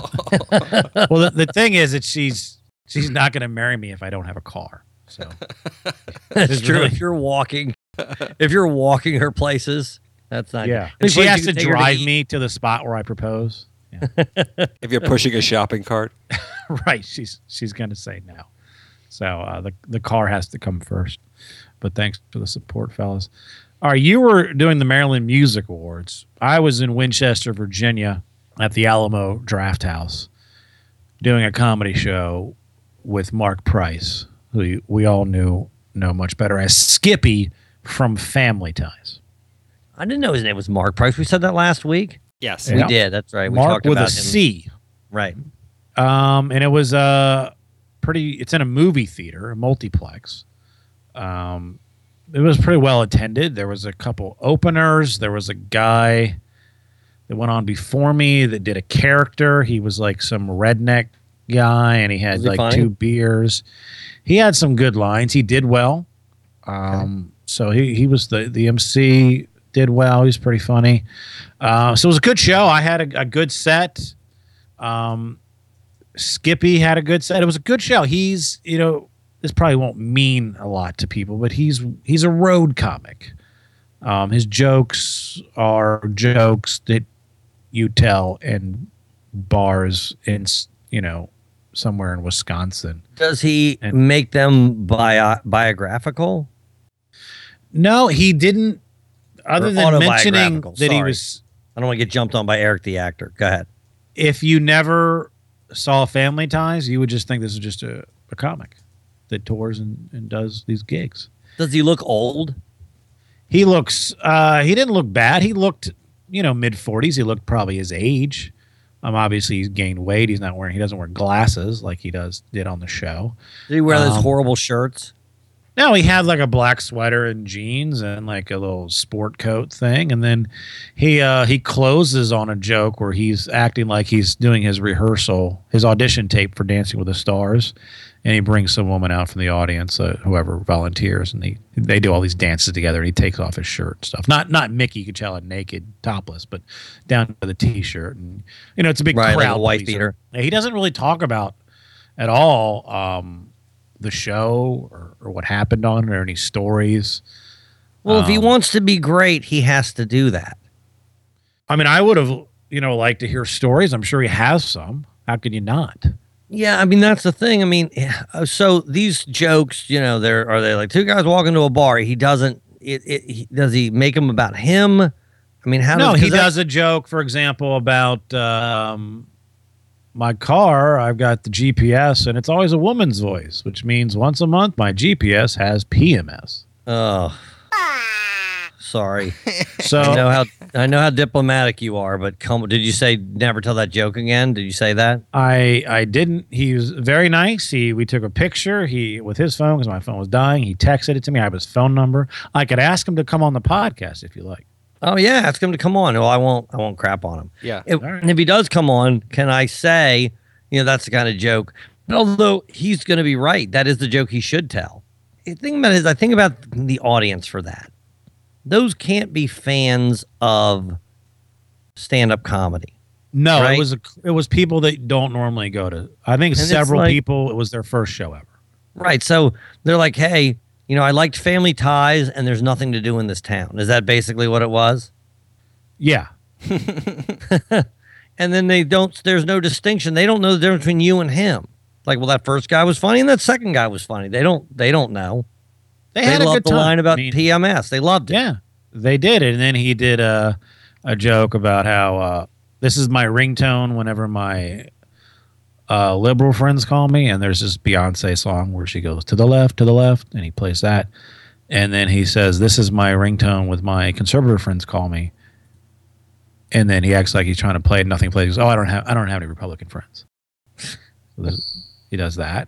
Speaker 8: Well, the thing is that she's not going to marry me if I don't have a car. So
Speaker 11: that's true. Really, if you're walking her places, that's not.
Speaker 8: Yeah, and she has to drive me to the spot where I propose. Yeah.
Speaker 12: If you're pushing a shopping cart,
Speaker 8: right? She's going to say no. So the car has to come first. But thanks for the support, fellas. All right, you were doing the Maryland Music Awards. I was in Winchester, Virginia, at the Alamo Draft House, doing a comedy show with Mark Price, who we all know much better as Skippy from Family Ties.
Speaker 11: I didn't know his name was Mark Price. We said that last week.
Speaker 12: Yes,
Speaker 11: we did. That's right. We
Speaker 8: Mark
Speaker 11: talked
Speaker 8: with
Speaker 11: about
Speaker 8: a C.
Speaker 11: Right.
Speaker 8: And it was it's in a movie theater, a multiplex. it was pretty well attended. There was a couple openers. There was a guy that went on before me that did a character. He was like some redneck guy, and he had like funny? 2 beers. He had some good lines. He did well. So he was the MC, did well. He was pretty funny. So it was a good show. I had a good set. Skippy had a good set. It was a good show. He's, this probably won't mean a lot to people, but he's a road comic. His jokes are jokes that you tell in bars in, somewhere in Wisconsin.
Speaker 11: Does he make them biographical?
Speaker 8: No, he didn't. Other than mentioning that he was...
Speaker 11: I don't want to get jumped on by Eric the actor. Go ahead.
Speaker 8: If you never saw Family Ties, you would just think this is just a comic that tours and does these gigs.
Speaker 11: Does he look old?
Speaker 8: He looks... he didn't look bad. He looked, mid-40s. He looked probably his age. Obviously, he's gained weight. He doesn't wear glasses like he did on the show.
Speaker 11: Did he wear those horrible shirts?
Speaker 8: No, he had like a black sweater and jeans and like a little sport coat thing. And then he closes on a joke where he's acting like he's doing his rehearsal, his audition tape for Dancing with the Stars. And he brings some woman out from the audience, whoever volunteers, and they do all these dances together. And he takes off his shirt and stuff. Not Mickey Coachella naked, topless, but down to the t-shirt. And it's a big crowd.
Speaker 11: Like a white beater.
Speaker 8: He doesn't really talk about at all the show or what happened on it or any stories.
Speaker 11: Well, if he wants to be great, he has to do that.
Speaker 8: I mean, I would have liked to hear stories. I'm sure he has some. How could you not?
Speaker 11: Yeah, I mean, that's the thing. I mean, so these jokes, are they like 2 guys walking to a bar? He doesn't. Does he make them about him? I mean,
Speaker 8: he does a joke, for example, about my car. I've got the GPS, and it's always a woman's voice, which means once a month my GPS has PMS.
Speaker 11: Oh, sorry.
Speaker 8: So
Speaker 11: I know how diplomatic you are, but did you say never tell that joke again? Did you say that?
Speaker 8: I didn't. He was very nice. We took a picture. With his phone, because my phone was dying. He texted it to me. I have his phone number. I could ask him to come on the podcast if you like.
Speaker 11: Oh yeah, ask him to come on. Well, I won't crap on him.
Speaker 12: Yeah.
Speaker 11: And if he does come on, can I say, that's the kind of joke? But although he's going to be right, that is the joke he should tell. The thing about it is, I think about the audience for that. Those can't be fans of stand-up comedy.
Speaker 8: No,
Speaker 11: right?
Speaker 8: It was people that don't normally go to. I think several people. It was their first show ever.
Speaker 11: Right. So they're like, hey. I liked Family Ties, and there's nothing to do in this town. Is that basically what it was?
Speaker 8: Yeah.
Speaker 11: And then there's no distinction. They don't know the difference between you and him. Like, well, that first guy was funny, and that second guy was funny. They don't know.
Speaker 8: They had a
Speaker 11: loved
Speaker 8: good time.
Speaker 11: The line about PMS. They loved it.
Speaker 8: Yeah, they did it. And then he did a joke about how this is my ringtone whenever my liberal friends call me, and there's this Beyonce song where she goes to the left, and he plays that, and then he says, "This is my ringtone with my conservative friends call me," and then he acts like he's trying to play it. Nothing plays. He goes, "Oh, I don't have any Republican friends." So he does that,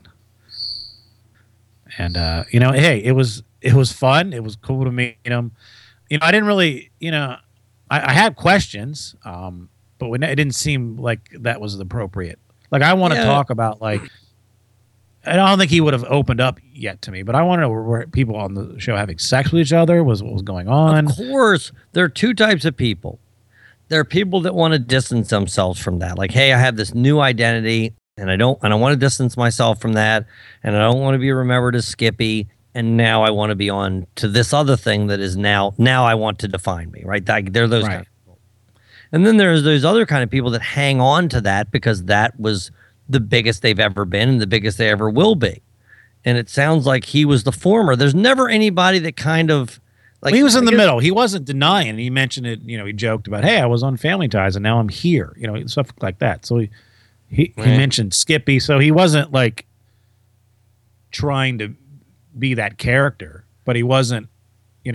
Speaker 8: and hey, it was fun. It was cool to meet him. I didn't really, I had questions, but it didn't seem like that was appropriate. Like, I want to talk about, like, I don't think he would have opened up yet to me, but I want to know, were people on the show having sex with each other? What was going on?
Speaker 11: Of course, there are 2 types of people. There are people that want to distance themselves from that. Like, hey, I have this new identity, and I want to distance myself from that, and I don't want to be remembered as Skippy, and now I want to be on to this other thing that is now I want to define me, right? They're those kind of people. And then there's those other kind of people that hang on to that because that was the biggest they've ever been and the biggest they ever will be. And it sounds like he was the former. There's never anybody that kind of like...
Speaker 8: Well, he was in the middle. He wasn't denying. He mentioned it, he joked about, hey, I was on Family Ties and now I'm here, stuff like that. So he mentioned Skippy. So he wasn't like trying to be that character, but he wasn't,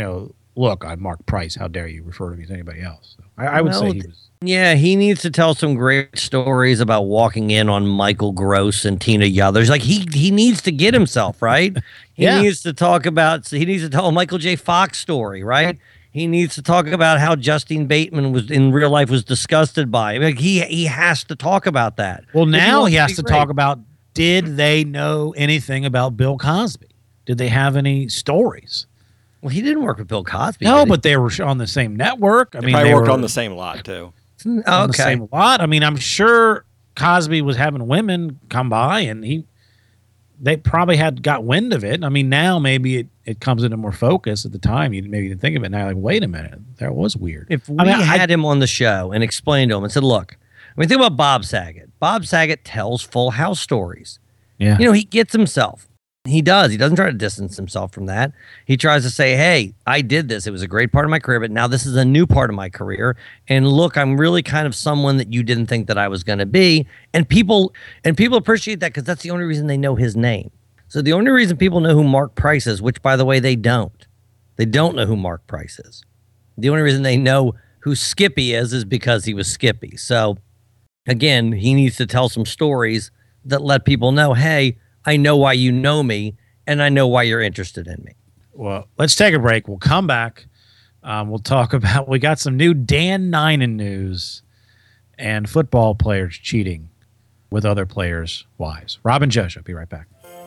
Speaker 8: look, I'm Mark Price. How dare you refer to me as anybody else? So I would say he was.
Speaker 11: Yeah, he needs to tell some great stories about walking in on Michael Gross and Tina Yothers. Like he needs to get himself, right? He needs to talk about, he needs to tell a Michael J. Fox story, right? He needs to talk about how Justine Bateman was in real life was disgusted by him. Like he has to talk about that.
Speaker 8: Well, now he has to talk about, did they know anything about Bill Cosby? Did they have any stories?
Speaker 11: Well, he didn't work with Bill Cosby.
Speaker 8: No, but they were on the same network.
Speaker 12: They probably worked on the same lot too.
Speaker 8: On the same lot. I mean, I'm sure Cosby was having women come by, and they probably got wind of it. I mean, now maybe it comes into more focus. At the time, you maybe didn't think of it. Now, like, wait a minute, that was weird.
Speaker 11: If we had him on the show and explained to him and said, look, I mean, think about Bob Saget. Bob Saget tells Full House stories.
Speaker 8: Yeah,
Speaker 11: he gets himself. He does. He doesn't try to distance himself from that. He tries to say, hey, I did this. It was a great part of my career, but now this is a new part of my career. And look, I'm really kind of someone that you didn't think that I was going to be. And people appreciate that because that's the only reason they know his name. So the only reason people know who Mark Price is, which, by the way, they don't know who Mark Price is. The only reason they know who Skippy is because he was Skippy. So, again, he needs to tell some stories that let people know, hey, I know why you know me, and I know why you're interested in me.
Speaker 8: Well, let's take a break. We'll come back. We'll talk about, we got some new Dan Ninen news and football players cheating with other players' wives. Rob and Joe Show. Be right back.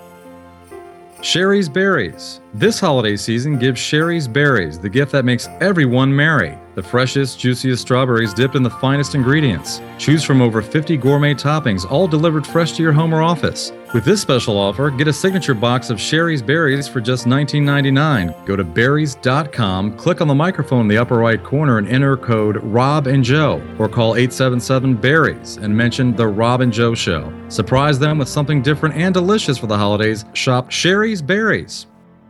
Speaker 1: Sherry's Berries. This holiday season, give Sherry's Berries the gift that makes everyone merry. The freshest, juiciest strawberries dipped in the finest ingredients. Choose from over 50 gourmet toppings, all delivered fresh to your home or office. With this special offer, get a signature box of Sherry's Berries for just $19.99. Go to berries.com, click on the microphone in the upper right corner and enter code Rob and Joe, or call 877-BERRIES and mention The Rob and Joe Show. Surprise them with something different and delicious for the holidays. Shop Sherry's Berries.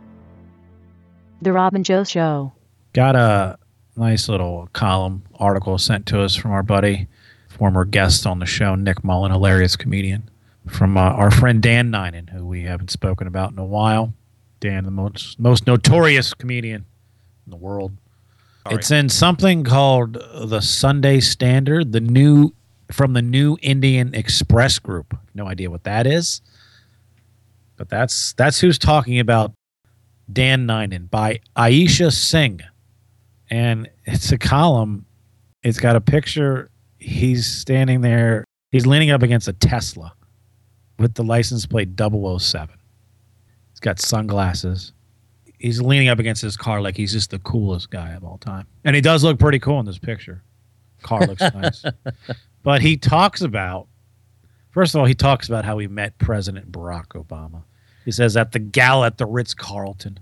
Speaker 14: The Rob and Joe Show.
Speaker 8: Got a nice little column article sent to us from our buddy, former guest on the show, Nick Mullen, hilarious comedian, from our friend Dan Ninen, who we haven't spoken about in a while. Dan, the most notorious comedian in the world. It's in something called the Sunday Standard, from the New Indian Express Group. No idea what that is, but that's who's talking about Dan Ninen by Aisha Singh. And it's a column. It's got a picture. He's standing there. He's leaning up against a Tesla with the license plate 007. He's got sunglasses. He's leaning up against his car like he's just the coolest guy of all time. And he does look pretty cool in this picture. Car looks nice. But he talks about, first of all, how he met President Barack Obama. He says at the gala at the Ritz-Carlton,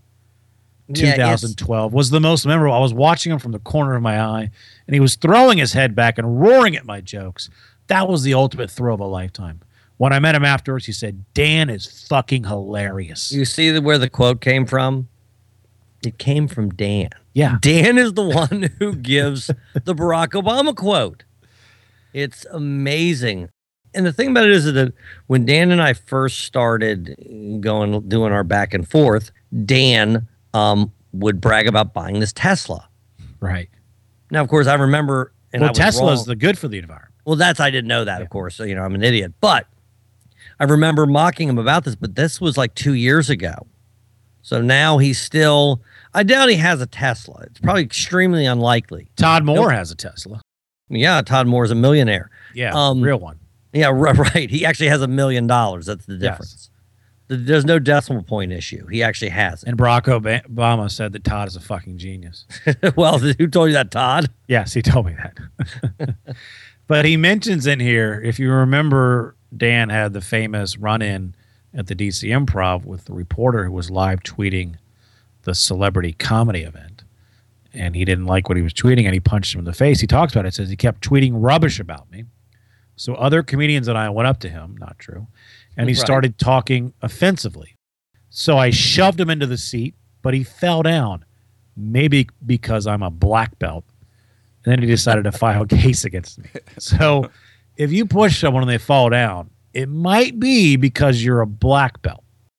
Speaker 8: 2012 was the most memorable. I was watching him from the corner of my eye, and he was throwing his head back and roaring at my jokes. That was the ultimate thrill of a lifetime. When I met him afterwards, he said, Dan is fucking hilarious.
Speaker 11: You see where the quote came from? It came from Dan.
Speaker 8: Yeah.
Speaker 11: Dan is the one who gives the Barack Obama quote. It's amazing. And the thing about it is that when Dan and I first started doing our back and forth, Dan would brag about buying this Tesla.
Speaker 8: Right.
Speaker 11: Now, of course, I remember.
Speaker 8: Tesla's the good for the environment.
Speaker 11: Well, I didn't know that, of course. So, I'm an idiot. But I remember mocking him about this, but this was like 2 years ago. So now he's still, I doubt he has a Tesla. It's probably extremely unlikely.
Speaker 8: Todd Moore has a Tesla.
Speaker 11: Yeah, Todd Moore's a millionaire.
Speaker 8: Yeah, real one.
Speaker 11: Yeah, right. He actually has $1 million. That's the difference. Yes. There's no decimal point issue. He actually has it.
Speaker 8: And Barack Obama said that Todd is a fucking genius.
Speaker 11: Well, who told you that, Todd?
Speaker 8: Yes, he told me that. But he mentions in here, if you remember, Dan had the famous run-in at the DC Improv with the reporter who was live tweeting the celebrity comedy event. And he didn't like what he was tweeting, and he punched him in the face. He talks about it. Says he kept tweeting rubbish about me. So other comedians and I went up to him, not true, and he started talking offensively. So I shoved him into the seat, but he fell down, maybe because I'm a black belt. And then he decided to file a case against me. So if you push someone and they fall down, it might be because you're a black belt.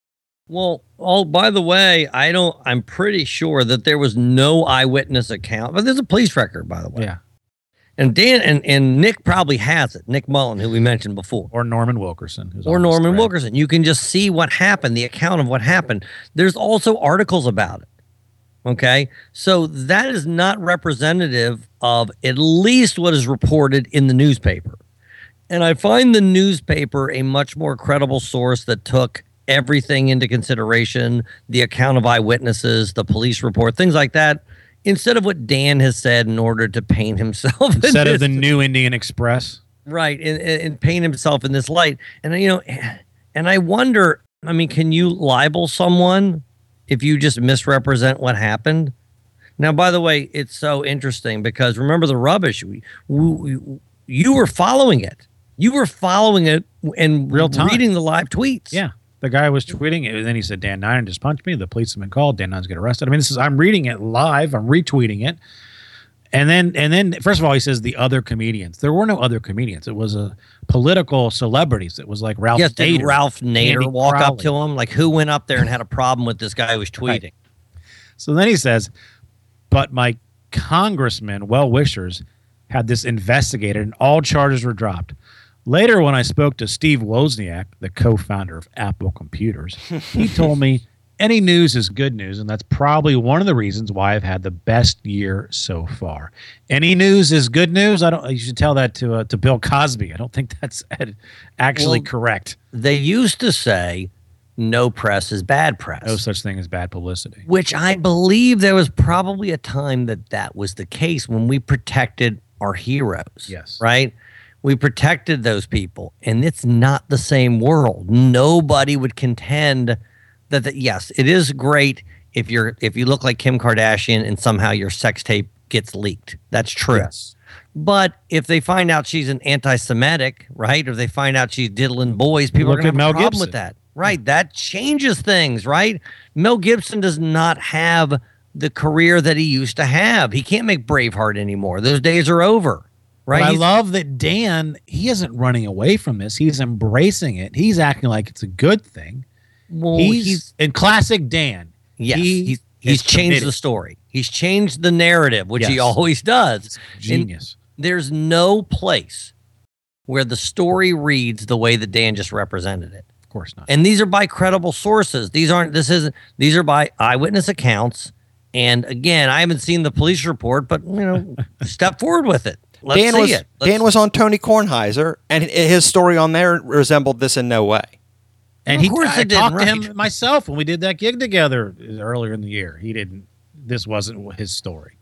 Speaker 11: Well, by the way, I'm pretty sure that there was no eyewitness account, but there's a police record, by the way.
Speaker 8: Yeah.
Speaker 11: And Dan and Nick probably has it. Nick Mullen, who we mentioned before.
Speaker 8: Or Norman Wilkerson.
Speaker 11: Wilkerson. You can just see what happened, the account of what happened. There's also articles about it. Okay? So that is not representative of at least what is reported in the newspaper. And I find the newspaper a much more credible source that took everything into consideration, the account of eyewitnesses, the police report, things like that, instead of what Dan has said in order to paint himself.
Speaker 8: Instead of the New Indian Express.
Speaker 11: Right, and paint himself in this light. And, and I wonder, can you libel someone if you just misrepresent what happened? Now, by the way, it's so interesting because remember the rubbish. You were following it. You were following it and
Speaker 8: real time,
Speaker 11: reading the live tweets.
Speaker 8: Yeah. The guy was tweeting it, and then he said, Dan Nine just punched me. The police have been called. Dan Nine's get arrested. I'm reading it live. I'm retweeting it. And then, first of all, he says the other comedians. There were no other comedians. It was political celebrities. It was like Ralph Nader.
Speaker 11: Did Ralph Nader walk up to him? Like, who went up there and had a problem with this guy who was tweeting? Right.
Speaker 8: So then he says, but my congressmen, well-wishers, had this investigated, and all charges were dropped. Later, when I spoke to Steve Wozniak, the co-founder of Apple Computers, he told me any news is good news, and that's probably one of the reasons why I've had the best year so far. Any news is good news. You should tell that to Bill Cosby. I don't think that's actually correct.
Speaker 11: They used to say no press is bad press.
Speaker 8: No such thing as bad publicity.
Speaker 11: Which I believe there was probably a time that was the case when we protected our heroes.
Speaker 8: Yes.
Speaker 11: Right? We protected those people, and it's not the same world. Nobody would contend that yes, it is great if you look like Kim Kardashian and somehow your sex tape gets leaked. That's true.
Speaker 8: Yes.
Speaker 11: But if they find out she's an anti-Semitic, right, or they find out she's diddling boys, people are going to have a problem with that. Right, that changes things, right? Mel Gibson does not have the career that he used to have. He can't make Braveheart anymore. Those days are over. Right.
Speaker 8: But I love that Dan, he isn't running away from this. He's embracing it. He's acting like it's a good thing.
Speaker 11: Well,
Speaker 8: he's in classic Dan.
Speaker 11: Yes, he's changed the story. He's changed the narrative, which he always does.
Speaker 8: Genius.
Speaker 11: And there's no place where the story reads the way that Dan just represented it.
Speaker 8: Of course not.
Speaker 11: And these are by credible sources. These are by eyewitness accounts. And again, I haven't seen the police report, but step forward with it.
Speaker 12: Dan was on Tony Kornheiser, and his story on there resembled this in no way.
Speaker 8: And I talked to him myself when we did that gig together earlier in the year. He didn't. This wasn't his story.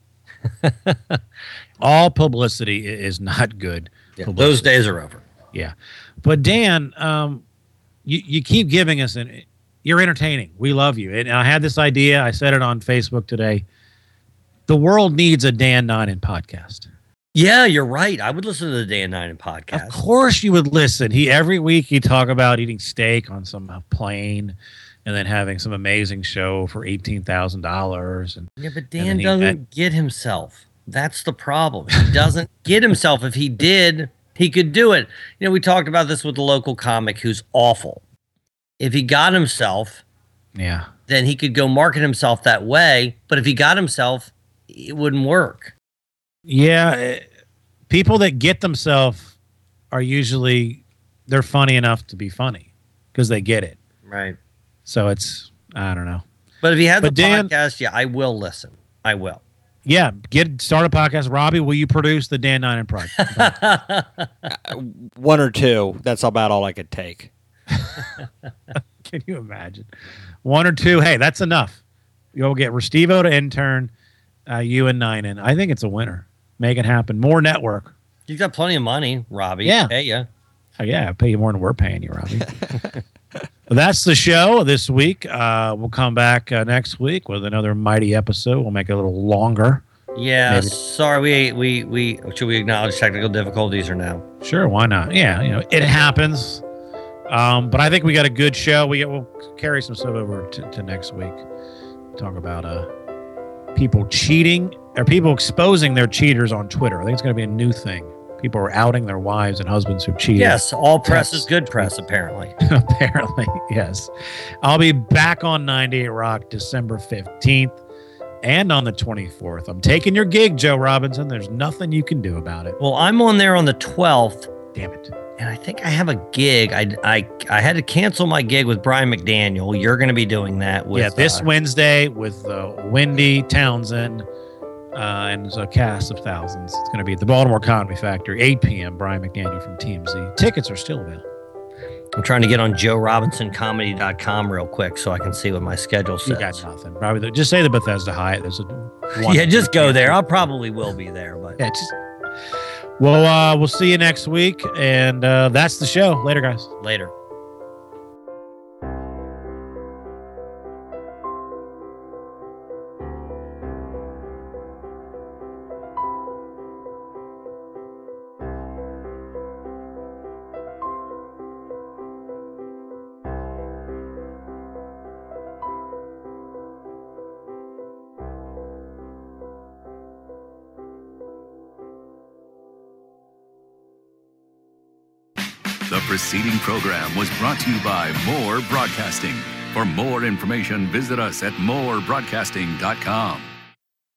Speaker 8: All publicity is not good.
Speaker 11: Yeah, those days are over.
Speaker 8: Yeah, but Dan, you keep giving us you're entertaining. We love you. And I had this idea. I said it on Facebook today. The world needs a Dan Ninen podcast.
Speaker 11: Yeah, you're right. I would listen to the Dan Ninen podcast.
Speaker 8: Of course you would listen. Every week he talk about eating steak on some plane and then having some amazing show for $18,000.
Speaker 11: Yeah, but Dan doesn't get himself. That's the problem. He doesn't get himself. If he did, he could do it. We talked about this with the local comic who's awful. If he got himself, then he could go market himself that way. But if he got himself, it wouldn't work.
Speaker 8: Yeah, people that get themselves are usually, they're funny enough to be funny because they get it.
Speaker 11: Right.
Speaker 8: So I don't know.
Speaker 11: But if he has a podcast, I will listen. I will.
Speaker 8: Yeah, start a podcast. Robbie, will you produce the Dan Ninen podcast?
Speaker 12: One or two. That's about all I could take.
Speaker 8: Can you imagine? One or two. Hey, that's enough. You'll get Restivo to intern, you and Ninen. I think it's a winner. Make it happen. More network.
Speaker 11: You've got plenty of money, Robbie.
Speaker 8: Yeah.
Speaker 11: Hey, yeah.
Speaker 8: Oh, yeah, I pay you more than we're paying you, Robbie. Well, that's the show this week. We'll come back next week with another mighty episode. We'll make it a little longer.
Speaker 11: Yeah, sorry. We should we acknowledge technical difficulties or no?
Speaker 8: Sure, why not? Yeah, it happens. But I think we got a good show. We'll carry some stuff over to next week. Talk about people cheating or people exposing their cheaters on Twitter. I think it's going to be a new thing. People were outing their wives and husbands who cheated.
Speaker 11: Yes, all press is good press, apparently.
Speaker 8: Apparently, yes. I'll be back on 98 Rock December 15th and on the 24th. I'm taking your gig, Joe Robinson. There's nothing you can do about it.
Speaker 11: Well, I'm on there on the 12th.
Speaker 8: Damn it.
Speaker 11: And I think I have a gig. I had to cancel my gig with Brian McDaniel. You're going to be doing that with
Speaker 8: this Wednesday with Wendy Townsend and a cast of thousands. It's going to be at the Baltimore Comedy Factory, 8 p.m. Brian McDaniel from TMZ. Tickets are still available.
Speaker 11: I'm trying to get on JoeRobinsonComedy.com real quick so I can see what my schedule says.
Speaker 8: You got nothing. Probably just say the Bethesda Hyatt. There's
Speaker 11: just go there. I probably will be there, but
Speaker 8: Well, we'll see you next week, and that's the show. Later, guys.
Speaker 11: Later.
Speaker 15: The preceding program was brought to you by More Broadcasting. For more information, visit us at morebroadcasting.com.